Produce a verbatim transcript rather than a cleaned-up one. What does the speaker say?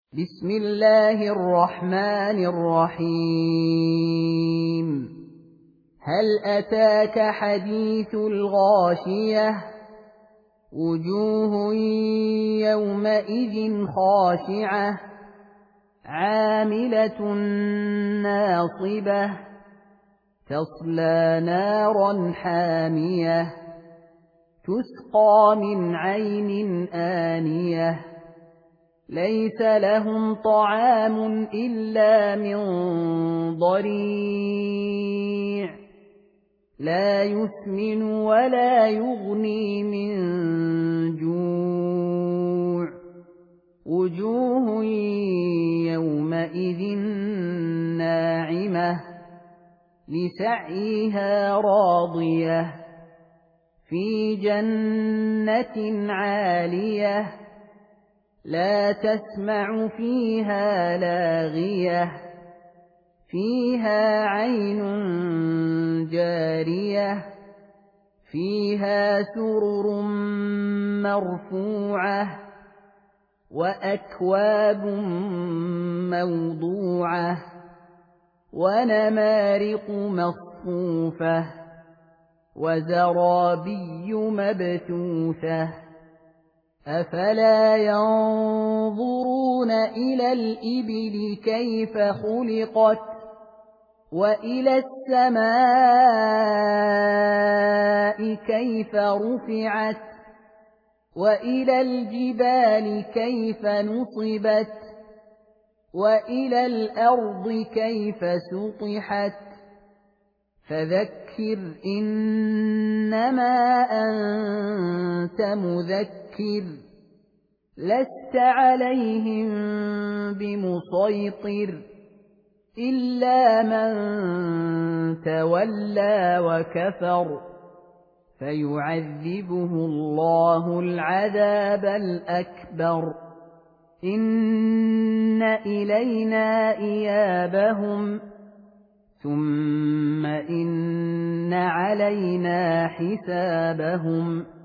بسم الله الرحمن الرحيم هل أتاك حديث الغاشية وجوه يومئذ خاشعة عاملة ناصبة تصلى نارا حامية تسقى من عين آنية ليس لهم طعام إلا من ضريع لا يسمن ولا يغني من جوع وجوه يومئذ ناعمة لسعيها راضية في جنة عالية لا تسمع فيها لاغية فيها عين جارية فيها سرر مرفوعة وأكواب موضوعة ونمارق مصفوفة وزرابي مبثوثة أفلا ينظرون إلى الإبل كيف خلقت وإلى السماء كيف رفعت وإلى الجبال كيف نصبت وإلى الأرض كيف سطحت فذكر إنما أنت مذكر لست عليهم بمسيطر إلا من تولى وكفر فيعذبه الله العذاب الأكبر إن إلينا إيابهم ثم إن علينا حسابهم